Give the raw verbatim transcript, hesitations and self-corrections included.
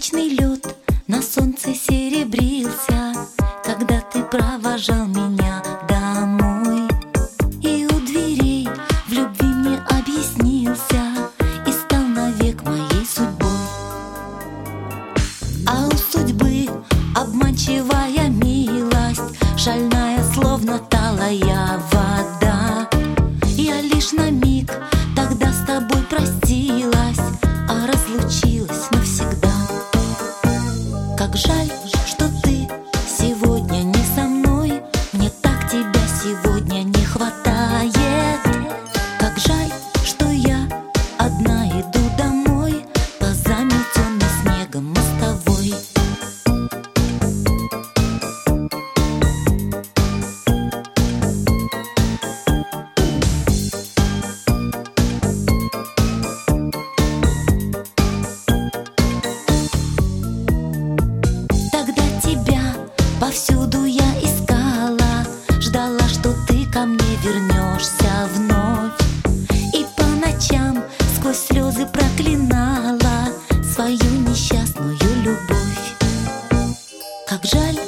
Вечный лед на солнце серебрился, когда ты провожал меня домой. И у дверей в любви мне объяснился и стал навек моей судьбой. А у судьбы обманчивая милость, шальная, словно талая вода. Я лишь на миг тогда с тобой простилась, а разлучилась навсегда. Как жаль, что ты сегодня не со мной, мне так тебя сегодня не хватает. Как жаль, что я одна иду домой, по заметенной снегом мостовой. Повсюду я искала, ждала, что ты ко мне вернешься вновь. И по ночам сквозь слезы проклинала свою несчастную любовь. Как жаль,